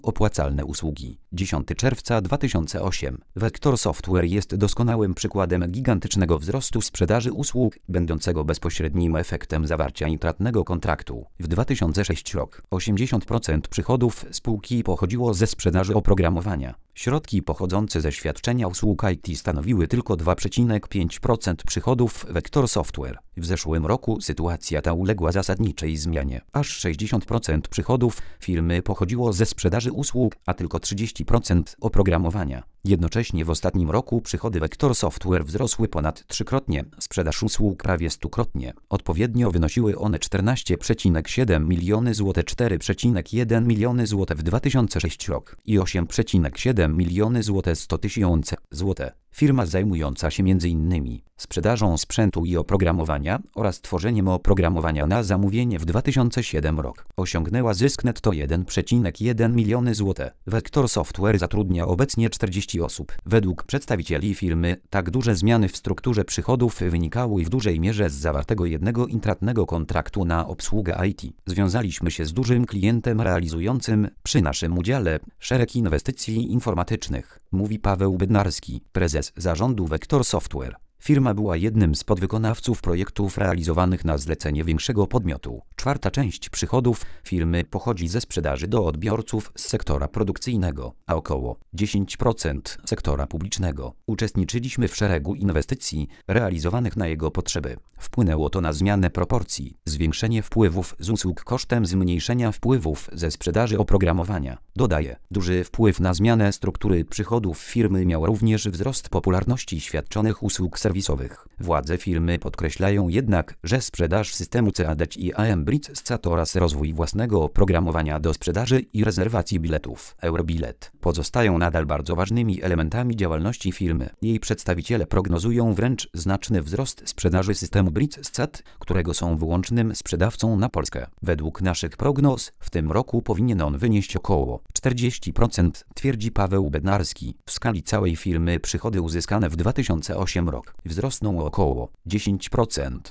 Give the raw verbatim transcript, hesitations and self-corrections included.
Opłacalne usługi. dziesiątego czerwca dwa tysiące ósmego. Vector Software jest doskonałym przykładem gigantycznego wzrostu sprzedaży usług, będącego bezpośrednim efektem zawarcia intratnego kontraktu. W dwa tysiące szóstym roku osiemdziesiąt procent przychodów spółki pochodziło ze sprzedaży oprogramowania. Środki pochodzące ze świadczenia usług I T stanowiły tylko dwa przecinek pięć procent przychodów Vector Software. W zeszłym roku sytuacja ta uległa zasadniczej zmianie. Aż sześćdziesiąt procent przychodów firmy pochodziło ze sprzedaży usług, a tylko trzydzieści procent oprogramowania. Jednocześnie w ostatnim roku przychody Vector Software wzrosły ponad trzykrotnie, sprzedaż usług prawie stukrotnie. Odpowiednio wynosiły one czternaście przecinek siedem miliony złotych, cztery przecinek jeden miliony złotych w dwa tysiące szóstym roku i osiem przecinek siedem miliony złotych sto tysięcy złotych. Firma zajmująca się między innymi sprzedażą sprzętu i oprogramowania oraz tworzeniem oprogramowania na zamówienie w dwa tysiące siódmym roku osiągnęła zysk netto jeden przecinek jeden miliony złotych. Vector Software zatrudnia obecnie czterdzieści osób. Według przedstawicieli firmy tak duże zmiany w strukturze przychodów wynikały w dużej mierze z zawartego jednego intratnego kontraktu na obsługę I T. Związaliśmy się z dużym klientem realizującym przy naszym udziale szereg inwestycji informatycznych, mówi Paweł Bednarski, prezes zarządu Vector Software. Firma była jednym z podwykonawców projektów realizowanych na zlecenie większego podmiotu. Czwarta część przychodów firmy pochodzi ze sprzedaży do odbiorców z sektora produkcyjnego, a około dziesięć procent sektora publicznego. Uczestniczyliśmy w szeregu inwestycji realizowanych na jego potrzeby. Wpłynęło to na zmianę proporcji, zwiększenie wpływów z usług kosztem zmniejszenia wpływów ze sprzedaży oprogramowania. Dodaje, duży wpływ na zmianę struktury przychodów firmy miał również wzrost popularności świadczonych usług serwisowych. Władze firmy podkreślają jednak, że sprzedaż systemu C A D i A M Bridge S C A T oraz rozwój własnego oprogramowania do sprzedaży i rezerwacji biletów Eurobilet pozostają nadal bardzo ważnymi elementami działalności firmy. Jej przedstawiciele prognozują wręcz znaczny wzrost sprzedaży systemu Bridge S C A T, którego są wyłącznym sprzedawcą na Polskę. Według naszych prognoz w tym roku powinien on wynieść około czterdzieści procent, twierdzi Paweł Bednarski. W skali całej firmy przychody uzyskane w dwa tysiące ósmym roku wzrosną o około dziesięć procent.